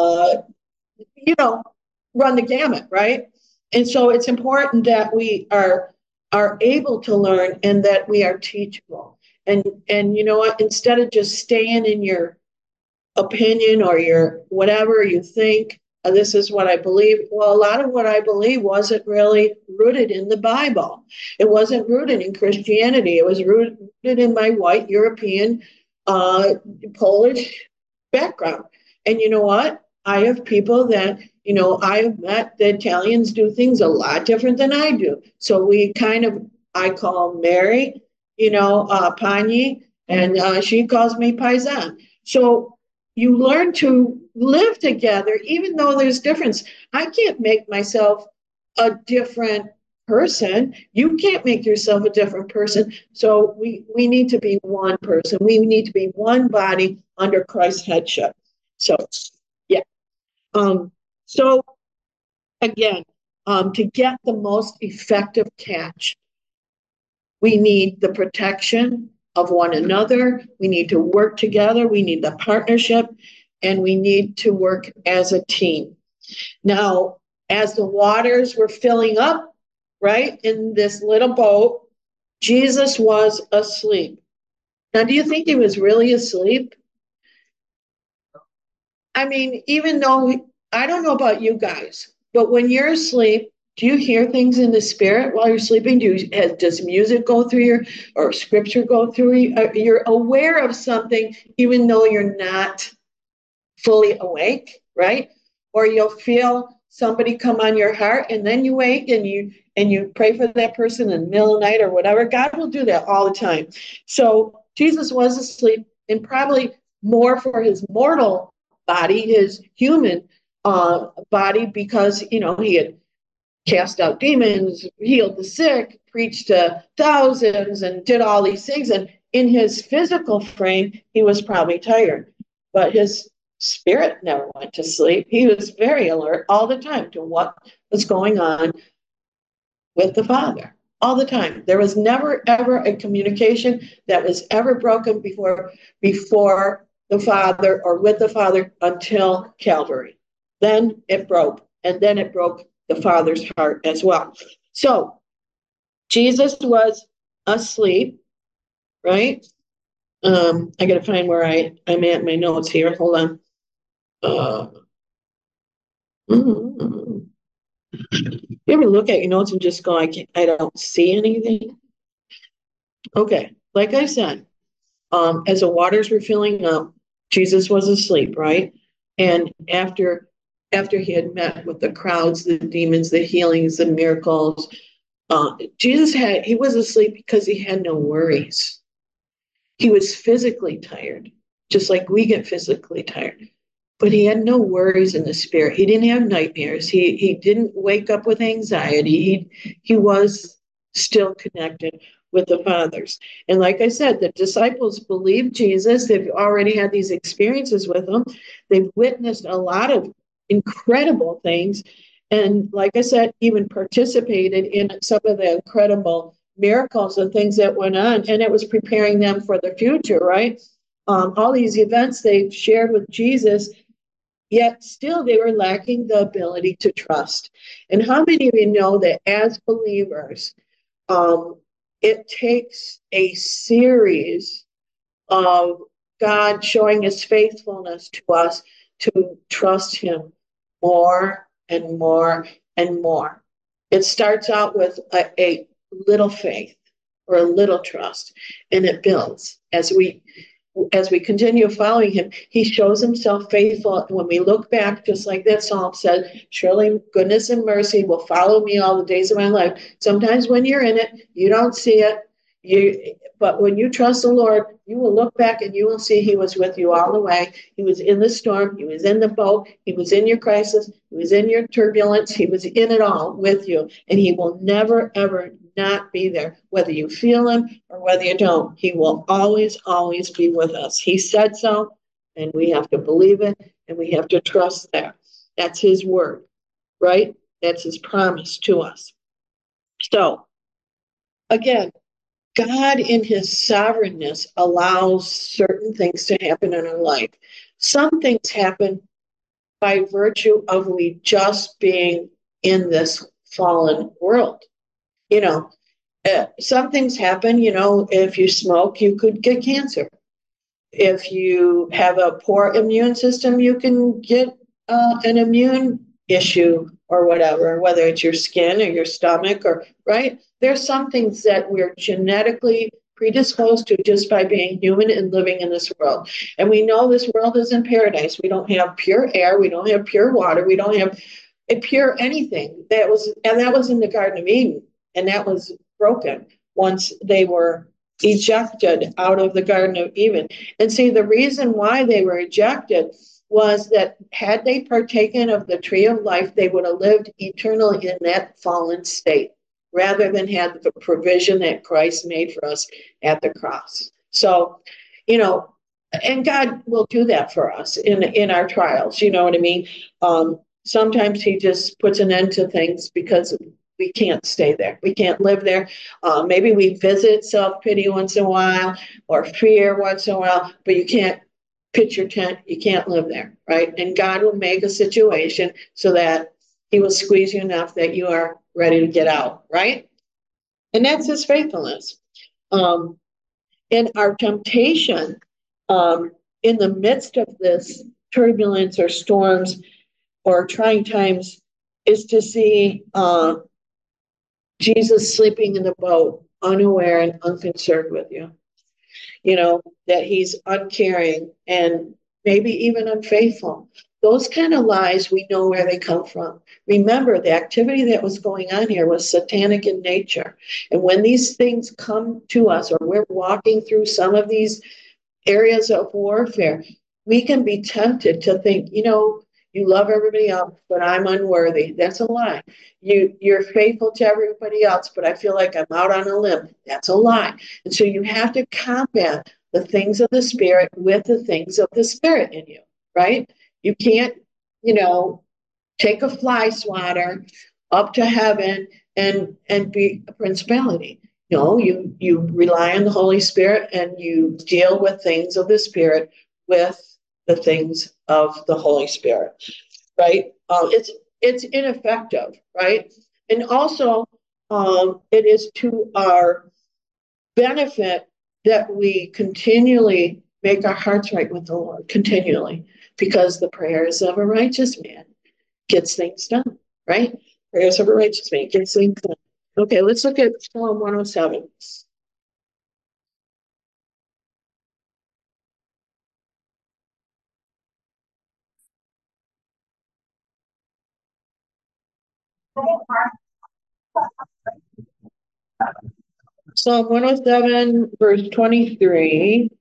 run the gamut, right? And so it's important that we are able to learn and that we are teachable. And you know what? Instead of just staying in your opinion or your whatever you think, this is what I believe. Well, a lot of what I believe wasn't really rooted in the Bible. It wasn't rooted in Christianity. It was rooted in my white European, Polish background. And you know what? I have people that, I have met the Italians do things a lot different than I do. So I call Mary, Pani, and she calls me Paisan. So you learn to live together, even though there's difference. I can't make myself a different person. You can't make yourself a different person. So we need to be one person. We need to be one body under Christ's headship. So, yeah. So again, to get the most effective catch, we need the protection of one another. We need to work together. We need the partnership, and we need to work as a team. Now, as the waters were filling up, right, in this little boat, Jesus was asleep. Now, do you think he was really asleep? I mean, even though, I don't know about you guys, but when you're asleep, do you hear things in the spirit while you're sleeping? Does music go through or scripture go through you? You're aware of something even though you're not fully awake, right? Or you'll feel somebody come on your heart and then you wake and you pray for that person in the middle of the night or whatever. God will do that all the time. So Jesus was asleep, and probably more for his mortal body, his human body, because he had cast out demons, healed the sick, preached to thousands, and did all these things. And in his physical frame, he was probably tired, but his spirit never went to sleep. He was very alert all the time to what was going on with the Father. All the time. There was never, ever a communication that was ever broken before the Father or with the Father until Calvary. Then it broke, and then it broke the Father's heart as well. So Jesus was asleep, right? I got to find where I'm at my notes here. Hold on. You ever look at your notes and just go, I don't see anything? Okay, like I said, as the waters were filling up, Jesus was asleep, right? And after after he had met with the crowds, the demons, the healings, the miracles, he was asleep because he had no worries. He was physically tired, just like we get physically tired. But he had no worries in the spirit. He didn't have nightmares. He didn't wake up with anxiety. He was still connected with the fathers. And like I said, the disciples believed Jesus. They've already had these experiences with him. They've witnessed a lot of incredible things. And like I said, even participated in some of the incredible miracles and things that went on. And it was preparing them for the future, right? All these events they shared with Jesus, yet still they were lacking the ability to trust. And how many of you know that as believers, um, it takes a series of God showing his faithfulness to us to trust him more and more and more. It starts out with a little faith or a little trust, and it builds as we continue following him. He shows himself faithful. When we look back, just like that psalm said, surely goodness and mercy will follow me all the days of my life. Sometimes when you're in it, you don't see it. But when you trust the Lord, you will look back and you will see he was with you all the way. He was in the storm. He was in the boat. He was in your crisis. He was in your turbulence. He was in it all with you. And he will never, ever not be there, whether you feel him or whether you don't. He will always, always be with us. He said so, and we have to believe it, and we have to trust that. That's his word, right? That's his promise to us. So, again, God, in his sovereignness, allows certain things to happen in our life. Some things happen by virtue of we just being in this fallen world. You know, some things happen, if you smoke, you could get cancer. If you have a poor immune system, you can get an immune issue or whatever, whether it's your skin or your stomach or, right? There's some things that we're genetically predisposed to just by being human and living in this world. And we know this world isn't paradise. We don't have pure air. We don't have pure water. We don't have a pure anything. That was in the Garden of Eden, and that was broken once they were ejected out of the Garden of Eden. And see, the reason why they were ejected was that had they partaken of the tree of life, they would have lived eternally in that fallen state rather than had the provision that Christ made for us at the cross. So, and God will do that for us in our trials. You know what I mean? Sometimes he just puts an end to things because we can't stay there. We can't live there. Maybe we visit self-pity once in a while or fear once in a while, but you can't pitch your tent. You can't live there, right? And God will make a situation so that he will squeeze you enough that you are ready to get out, right? And that's his faithfulness. In our temptation, in the midst of this turbulence or storms or trying times, is to see Jesus sleeping in the boat, unaware and unconcerned with you. That he's uncaring and maybe even unfaithful. Those kind of lies, we know where they come from. Remember, the activity that was going on here was satanic in nature. And when these things come to us, or we're walking through some of these areas of warfare, we can be tempted to think, you love everybody else, but I'm unworthy. That's a lie. You're faithful to everybody else, but I feel like I'm out on a limb. That's a lie. And so you have to combat the things of the spirit with the things of the spirit in you, right? You can't, take a fly swatter up to heaven and be a principality. No, you rely on the Holy Spirit and you deal with things of the Spirit with the things of the Holy Spirit, right? It's ineffective, right? And also, it is to our benefit that we continually make our hearts right with the Lord, continually, because the prayers of a righteous man gets things done, right? Prayers of a righteous man gets things done. Okay, let's look at Psalm 107. Psalm 107, verse 23.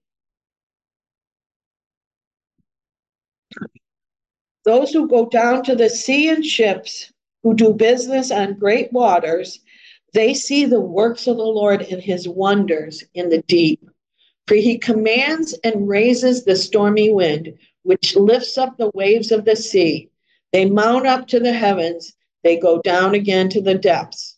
Those who go down to the sea in ships, who do business on great waters, they see the works of the Lord and his wonders in the deep. For he commands and raises the stormy wind, which lifts up the waves of the sea. They mount up to the heavens, they go down again to the depths.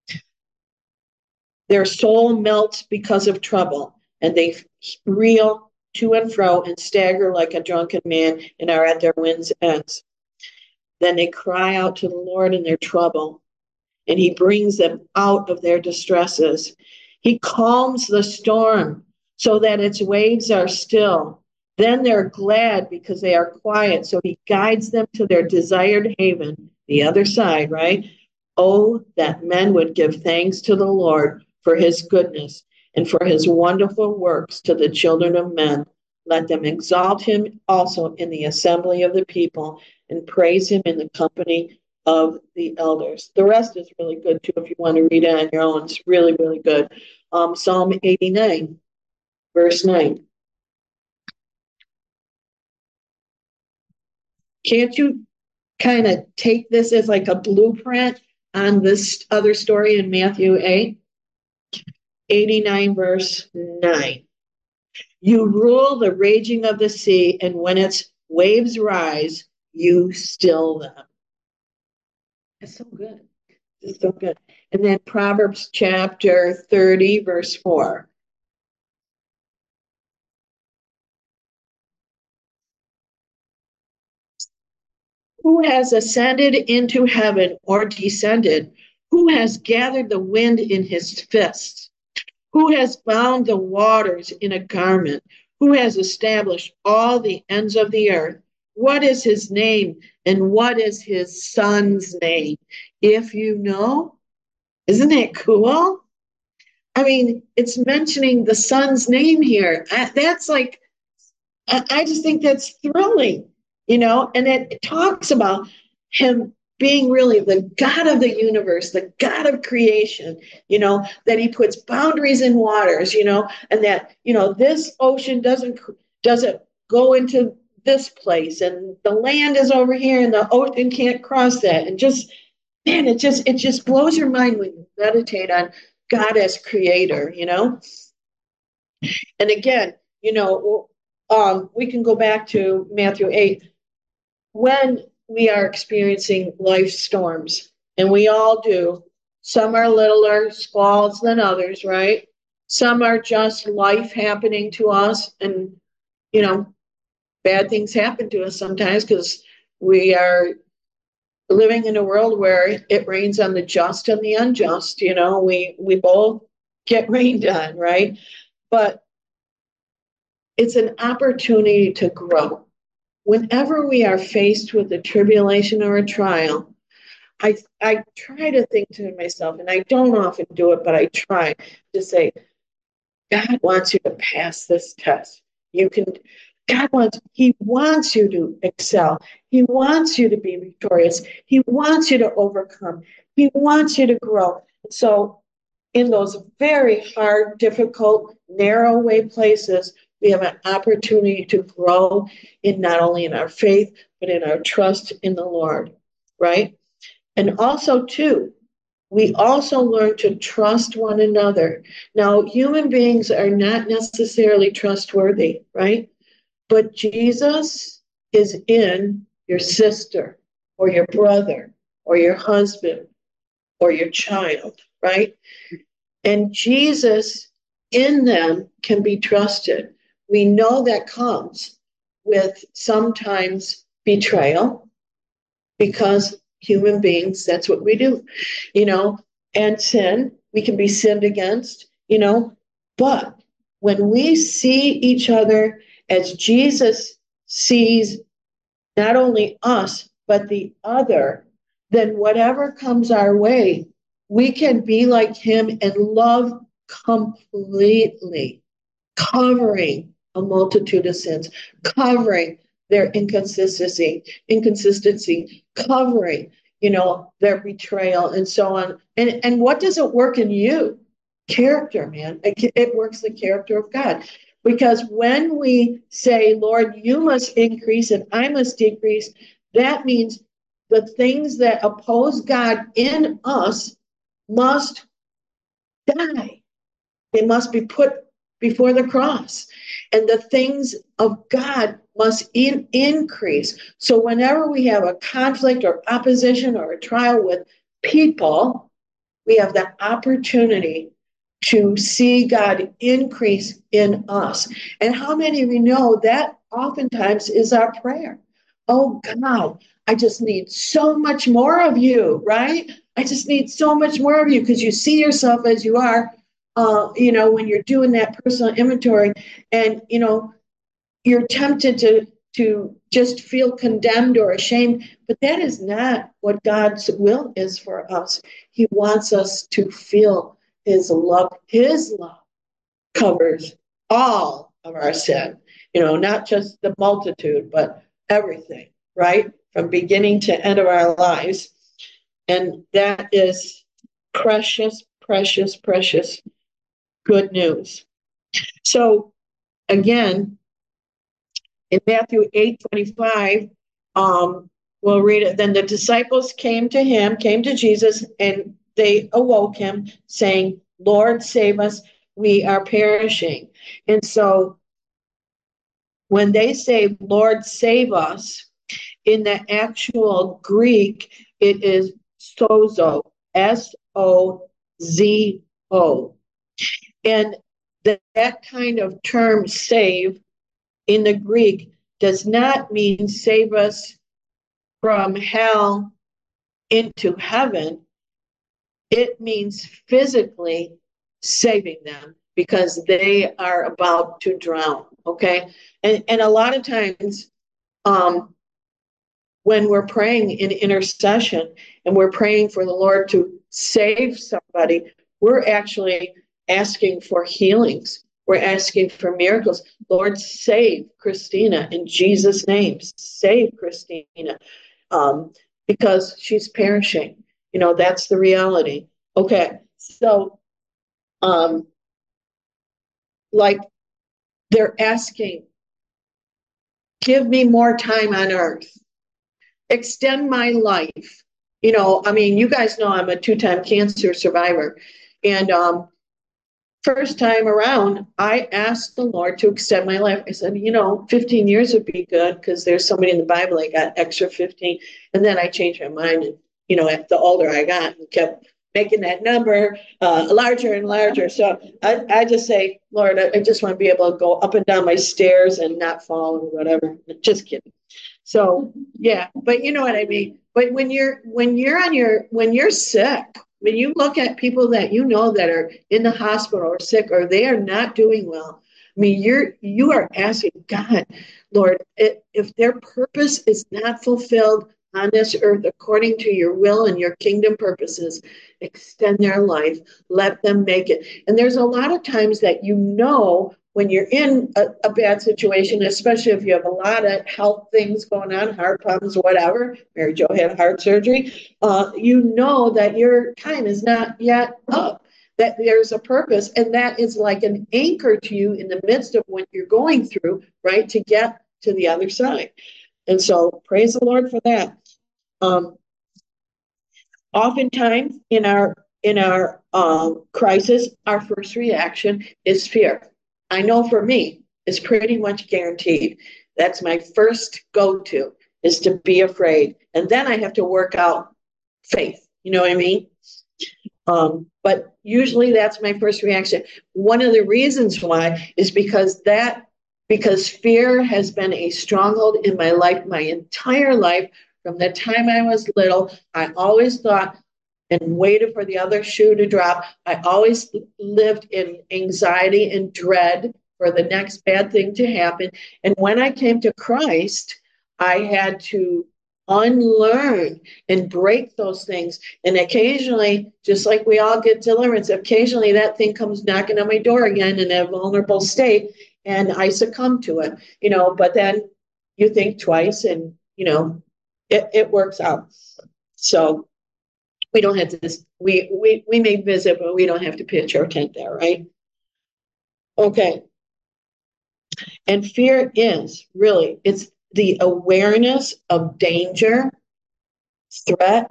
Their soul melts because of trouble, and they reel to and fro and stagger like a drunken man and are at their wits' ends. Then they cry out to the Lord in their trouble, and he brings them out of their distresses. He calms the storm so that its waves are still. Then they're glad because they are quiet, so he guides them to their desired haven, the other side, right? Oh, that men would give thanks to the Lord for his goodness and for his wonderful works to the children of men. Let them exalt him also in the assembly of the people and praise him in the company of the elders. The rest is really good too if you want to read it on your own. It's really, really good. Psalm 89, verse 9. Can't you kind of take this as like a blueprint on this other story in Matthew 8? 89, verse 9. You rule the raging of the sea, and when its waves rise, you still them. It's so good. It's so good. And then Proverbs chapter 30, verse 4. Who has ascended into heaven or descended? Who has gathered the wind in his fists? Who has bound the waters in a garment? Who has established all the ends of the earth? What is his name and what is his son's name? If you know, isn't it cool? I mean, it's mentioning the son's name here. That's like, I just think that's thrilling, and it talks about him being really the God of the universe, the God of creation, that he puts boundaries in waters, and that, this ocean doesn't go into this place and the land is over here and the ocean can't cross that. And just, man, it just blows your mind when you meditate on God as creator, And again, we can go back to Matthew 8 when we are experiencing life storms, and we all do. Some are littler squalls than others, right? Some are just life happening to us, and you know, bad things happen to us sometimes because we are living in a world where it rains on the just and the unjust. We both get rained on, right? But it's an opportunity to grow. Whenever we are faced with a tribulation or a trial, I try to think to myself, and I don't often do it, but I try to say, God wants you to pass this test. You can, He wants you to excel. He wants you to be victorious. He wants you to overcome. He wants you to grow. So in those very hard, difficult, narrow way places, we have an opportunity to grow in not only in our faith, but in our trust in the Lord, right? And also, too, we also learn to trust one another. Now, human beings are not necessarily trustworthy, right? But Jesus is in your sister or your brother or your husband or your child, right? And Jesus in them can be trusted. We know that comes with sometimes betrayal because human beings, that's what we do, and sin, we can be sinned against, but when we see each other as Jesus sees not only us, but the other, then whatever comes our way, we can be like him and love completely, covering a multitude of sins, covering their inconsistency, covering, their betrayal and so on. And what does it work in you? Character, man. It works the character of God. Because when we say, Lord, you must increase and I must decrease, that means the things that oppose God in us must die. They must be put before the cross. And the things of God must increase. So whenever we have a conflict or opposition or a trial with people, we have the opportunity to see God increase in us. And how many of you know that oftentimes is our prayer? Oh God, I just need so much more of you, right? I just need so much more of you because you see yourself as you are, when you're doing that personal inventory, and you're tempted to just feel condemned or ashamed, but that is not what God's will is for us. He wants us to feel his love. His love covers all of our sin, not just the multitude, but everything, right? From beginning to end of our lives. And that is precious, precious, precious good news. So again, in Matthew 8:25, we'll read it. Then the disciples came to Jesus, and they awoke him, saying, Lord, save us, we are perishing. And so when they say, Lord, save us, in the actual Greek, it is sozo, S-O-Z-O. And that kind of term, save, in the Greek does not mean save us from hell into heaven. It means physically saving them because they are about to drown. Okay. And a lot of times, when we're praying in intercession and we're praying for the Lord to save somebody, we're actually asking for healings. We're asking for miracles. Lord, save Christina in Jesus' name. Save Christina, because she's perishing. That's the reality. Okay, so like they're asking, give me more time on earth. Extend my life. You guys know I'm a 2-time cancer survivor. And first time around, I asked the Lord to extend my life. I said, 15 years would be good because there's somebody in the Bible I got extra 15. And then I changed my mind. And, the older I got, and kept making that number larger and larger. So I just say, Lord, I just want to be able to go up and down my stairs and not fall or whatever. Just kidding. So yeah, but you know what I mean. But when you're sick, when you look at people that that are in the hospital or sick or they are not doing well, you are asking God, Lord, if their purpose is not fulfilled on this earth according to your will and your kingdom purposes, extend their life, let them make it. And there's a lot of times that when you're in a bad situation, especially if you have a lot of health things going on, heart problems, whatever. Mary Jo had heart surgery. That your time is not yet up, that there's a purpose. And that is like an anchor to you in the midst of what you're going through, right, to get to the other side. And so praise the Lord for that. Oftentimes in our crisis, our first reaction is fear. I know for me, it's pretty much guaranteed. That's my first go-to, is to be afraid. And then I have to work out faith. You know what I mean? But usually that's my first reaction. One of the reasons why is because fear has been a stronghold in my life, my entire life. From the time I was little, I always thought and waited for the other shoe to drop. I always lived in anxiety and dread for the next bad thing to happen. And when I came to Christ, I had to unlearn and break those things. And occasionally, just like we all get deliverance, occasionally that thing comes knocking on my door again in a vulnerable state, and I succumb to it, but then you think twice and, it works out. So we don't have to, we may visit, but we don't have to pitch our tent there, right? Okay. And fear is really, it's the awareness of danger, threat.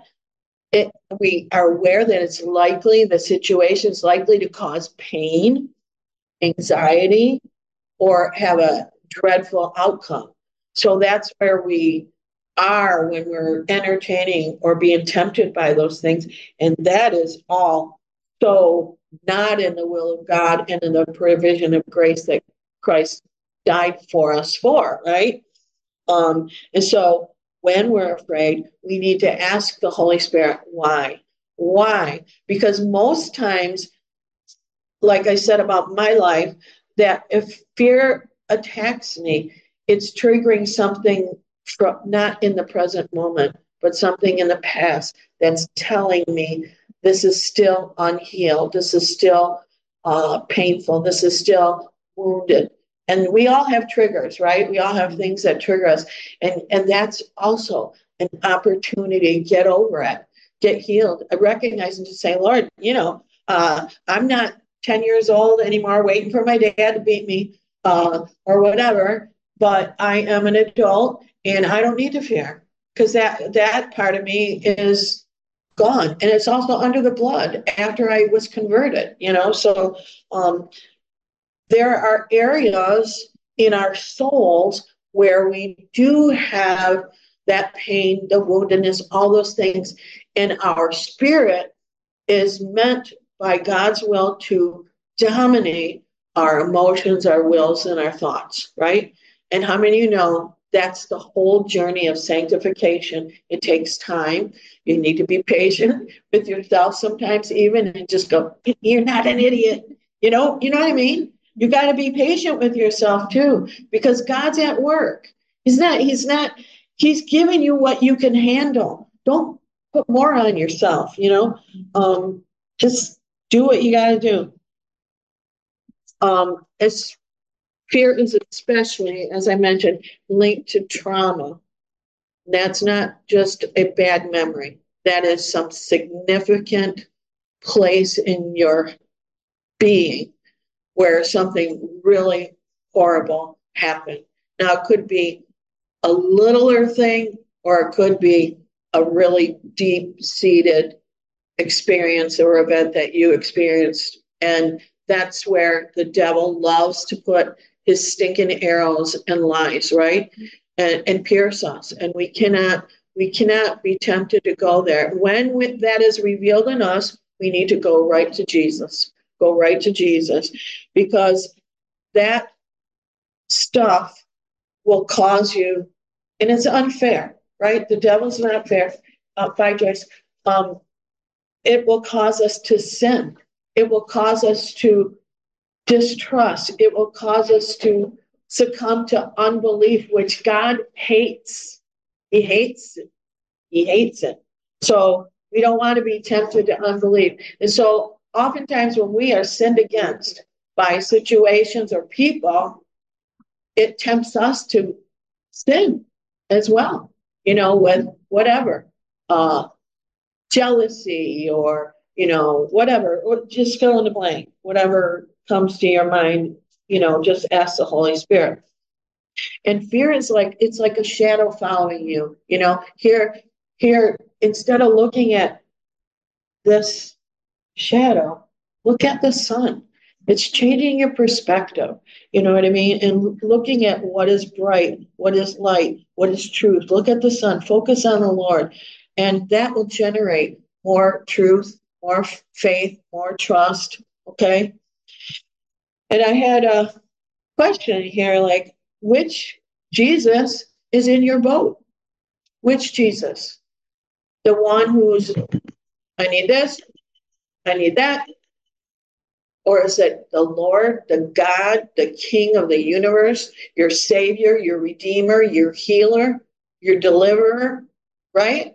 We are aware that it's likely, the situation is likely to cause pain, anxiety, or have a dreadful outcome. So that's where we are when we're entertaining or being tempted by those things. And that is all so not in the will of God and in the provision of grace that Christ died for us for, right? And so when we're afraid, we need to ask the Holy Spirit, why? Why? Because most times, like I said about my life, that if fear attacks me, it's triggering something from not in the present moment, but something in the past that's telling me this is still unhealed, this is still painful, this is still wounded. And we all have triggers, right? We all have things that trigger us. And that's also an opportunity to get over it, get healed. I recognize and just say, Lord, I'm not 10 years old anymore, waiting for my dad to beat me or whatever. But I am an adult and I don't need to fear because that part of me is gone. And it's also under the blood after I was converted, So there are areas in our souls where we do have that pain, the woundedness, all those things. And our spirit is meant by God's will to dominate our emotions, our wills, and our thoughts, right? And how many of you know that's the whole journey of sanctification? It takes time. You need to be patient with yourself sometimes, even, and just go, you're not an idiot. You know what I mean? You got to be patient with yourself too, because God's at work. He's giving you what you can handle. Don't put more on yourself, just do what you got to do. As fear is especially, as I mentioned, linked to trauma. That's not just a bad memory. That is some significant place in your being where something really horrible happened. Now, it could be a littler thing, or it could be a really deep-seated experience or event that you experienced. And that's where the devil loves to put his stinking arrows and lies, right? And pierce us. And we cannot be tempted to go there. When that is revealed in us, we need to go right to Jesus. Go right to Jesus, because that stuff will cause you, and it's unfair, right? The devil's not fair. By Joyce, it will cause us to sin. It will cause us to distrust. It will cause us to succumb to unbelief, which God hates. He hates it. He hates it. So we don't want to be tempted to unbelief. And so oftentimes when we are sinned against by situations or people, it tempts us to sin as well, with whatever. Jealousy or whatever, or just fill in the blank, whatever comes to your mind, just ask the Holy Spirit. And fear is it's like a shadow following you. Here instead of looking at this shadow, look at the sun. It's changing your perspective, you know what I mean? And looking at what is bright, what is light, what is truth. Look at the sun, focus on the Lord, and that will generate more truth, more faith, more trust, okay? And I had a question here, like, which Jesus is in your boat? Which Jesus? The one who's, I need this, I need that, or is it the Lord, the God, the King of the universe, your Savior, your Redeemer, your healer, your deliverer, right?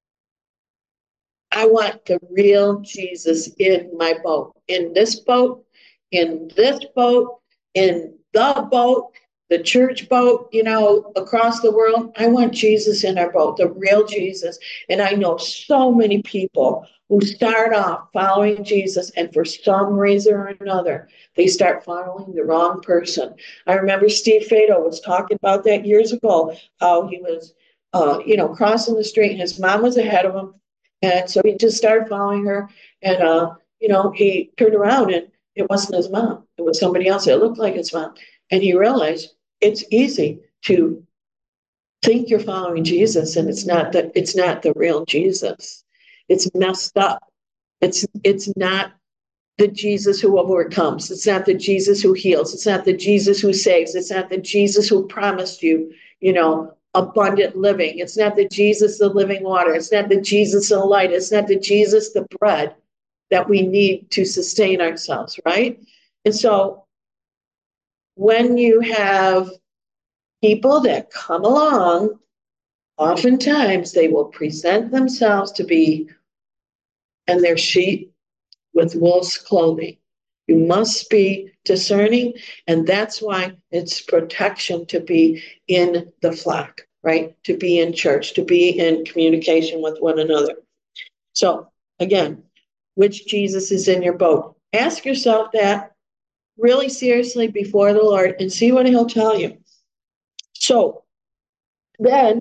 I want the real Jesus in my boat, in this boat, in this boat, in the boat. the church boat, across the world. I want Jesus in our boat, the real Jesus. And I know so many people who start off following Jesus, and for some reason or another, they start following the wrong person. I remember Steve Fado was talking about that years ago, how he was, crossing the street and his mom was ahead of him. And so he just started following her. And, he turned around and it wasn't his mom. It was somebody else. It looked like his mom. And he realized it's easy to think you're following Jesus, and it's not the real Jesus. It's messed up. It's not the Jesus who overcomes. It's not the Jesus who heals. It's not the Jesus who saves. It's not the Jesus who promised you, abundant living. It's not the Jesus, the living water. It's not the Jesus, the light. It's not the Jesus, the bread that we need to sustain ourselves, right? And so when you have people that come along, oftentimes they will present themselves to be in their sheep with wolf's clothing. You must be discerning, and that's why it's protection to be in the flock, right? To be in church, to be in communication with one another. So, again, which Jesus is in your boat? Ask yourself that really seriously before the Lord and see what He'll tell you. So, then,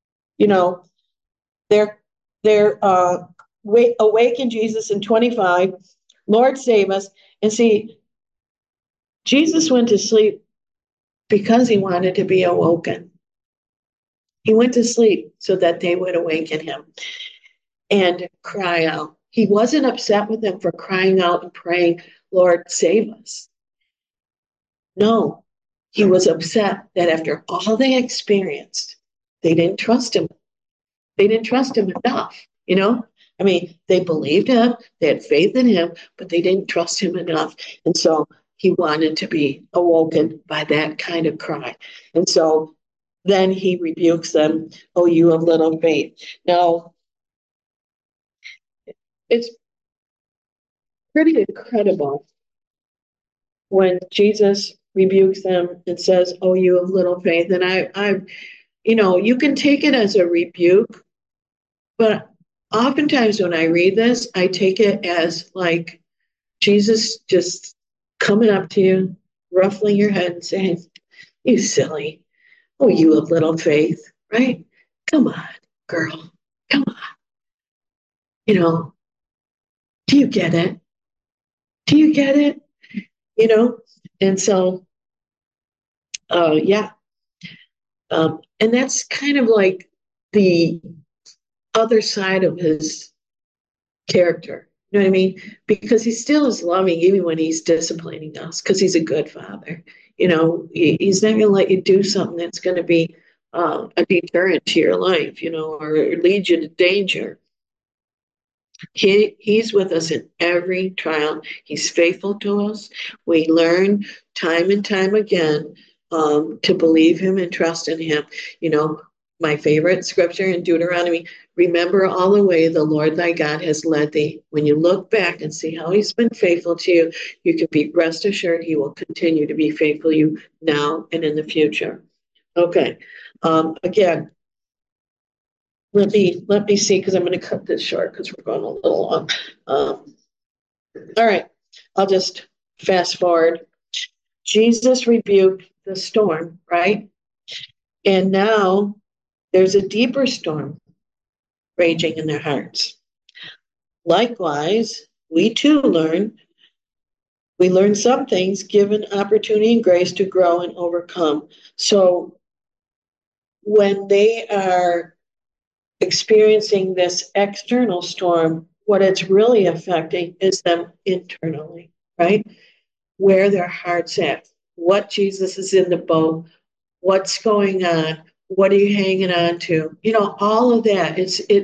they're awaken Jesus in 25. Lord save us. And see, Jesus went to sleep because he wanted to be awoken. He went to sleep so that they would awaken him and cry out. He wasn't upset with them for crying out and praying, Lord, save us. No, he was upset that after all they experienced, they didn't trust him. They didn't trust him enough, they believed him, they had faith in him, but they didn't trust him enough. And so he wanted to be awoken by that kind of cry. And so then he rebukes them, oh, you of little faith. Now, it's pretty incredible when Jesus rebukes them and says, oh, you of little faith. And you can take it as a rebuke, but oftentimes when I read this, I take it as like Jesus just coming up to you, ruffling your head and saying, you silly. Oh, you of little faith, right? Come on, girl. Come on. Do you get it? Do you get it? And so, yeah. And that's kind of like the other side of his character. You know what I mean? Because he still is loving even when he's disciplining us, because he's a good father. He's not going to let you do something that's going to be a deterrent to your life, or lead you to danger. He's with us in every trial. He's faithful to us. We learn time and time again to believe him and trust in him. My favorite scripture in Deuteronomy, remember all the way the Lord thy God has led thee. When you look back and see how he's been faithful to you, you can be rest assured he will continue to be faithful to you now and in the future. Okay. Again, let me see, because I'm going to cut this short because we're going a little long. All right. I'll just fast forward. Jesus rebuked the storm, right? And now there's a deeper storm raging in their hearts. Likewise, we too learn some things given opportunity and grace to grow and overcome. So when they are experiencing this external storm, what it's really affecting is them internally, right? Where their heart's at, what Jesus is in the boat, what's going on, what are you hanging on to? All of that.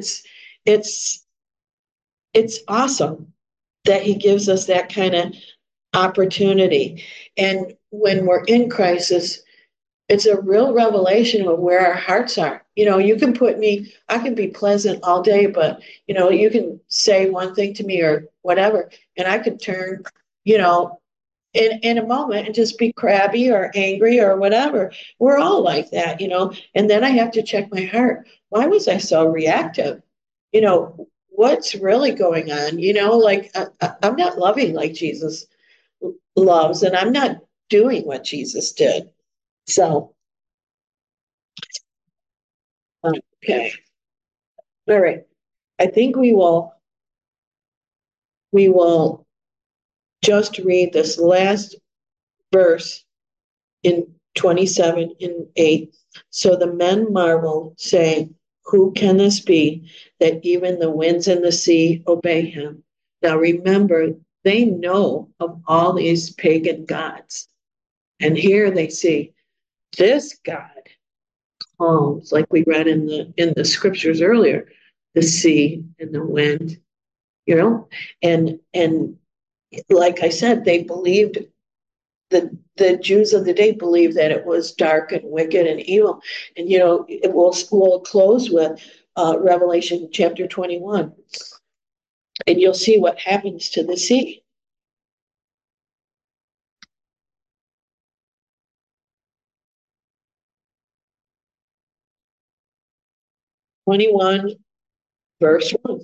It's awesome that he gives us that kind of opportunity. And when we're in crisis, it's a real revelation of where our hearts are. You can I can be pleasant all day, but, you can say one thing to me or whatever, and I could turn, in a moment and just be crabby or angry or whatever. We're all like that, you know. And then I have to check my heart. Why was I so reactive? You know, what's really going on? You know, like I'm not loving like Jesus loves, and I'm not doing what Jesus did. So, okay. All right. I think we will just read this last verse in 27 and 8. So the men marveled, saying, who can this be that even the winds and the sea obey him? Now remember, they know of all these pagan gods. And here they see this God calms, like we read in the scriptures earlier, the sea and the wind, you know, and like I said, they believed the Jews of the day believed that it was dark and wicked and evil. And you know, we'll close with Revelation chapter 21, and you'll see what happens to the sea. 21 verse 1.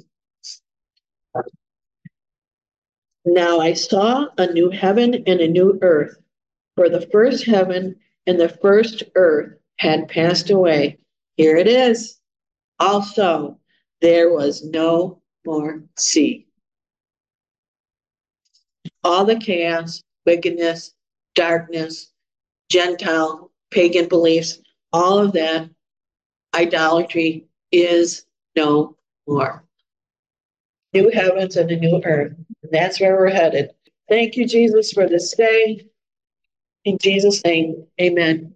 Now I saw a new heaven and a new earth, for the first heaven and the first earth had passed away. Here it is. Also, there was no more sea. All the chaos, wickedness, darkness, Gentile, pagan beliefs, all of that, idolatry is no more. New heavens and a new earth. And that's where we're headed. Thank you, Jesus, for this day. In Jesus' name, amen.